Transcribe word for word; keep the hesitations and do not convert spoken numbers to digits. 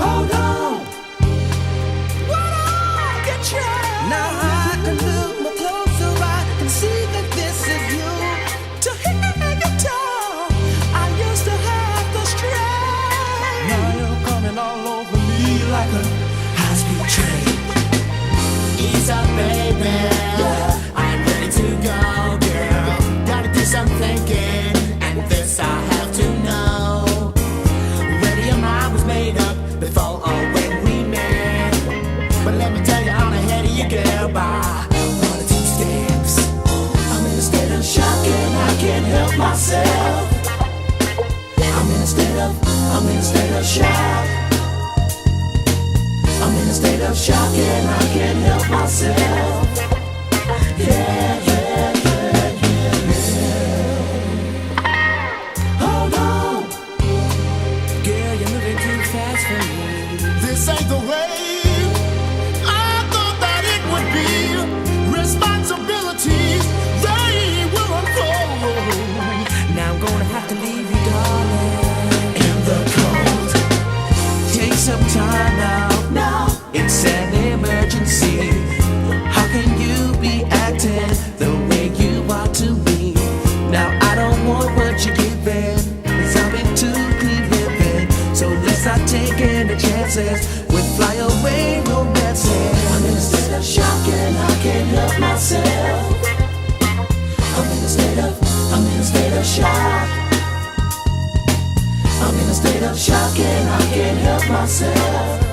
Hold on. What are you trying? Now I can look more closer, I can see that this is you. To hear you talk, I used to have the strength. Now you're coming all over me like a high-speed train. Ease up, baby. Yeah. I'm ready to go, girl. Gotta do some thinking, and this I have to know. Whether your mind was made up before or when we met. But let me tell you, I'm ahead of you, girl, by one or two steps. I'm in a state of shock and I can't help myself. I'm in a state of, I'm in a state of shock. I'm in a state of shock and I can't help myself. Yeah, yeah, yeah, yeah, yeah. Hold on. Girl, you're moving too fast for me. This ain't the way I thought that it would be. Responsibilities, they will unfold. Now I'm gonna have to leave you, darling, In the cold. take some time out. Now It's an emergency. How can you be acting the way you are to me? Now I don't want what you're giving, 'cause I've been too clean living. So let's not take any chances with fly away romances. I'm in a state of shock and I can't help myself. I'm in a state of, I'm in a state of shock. I'm in a state of shock and I can't help myself.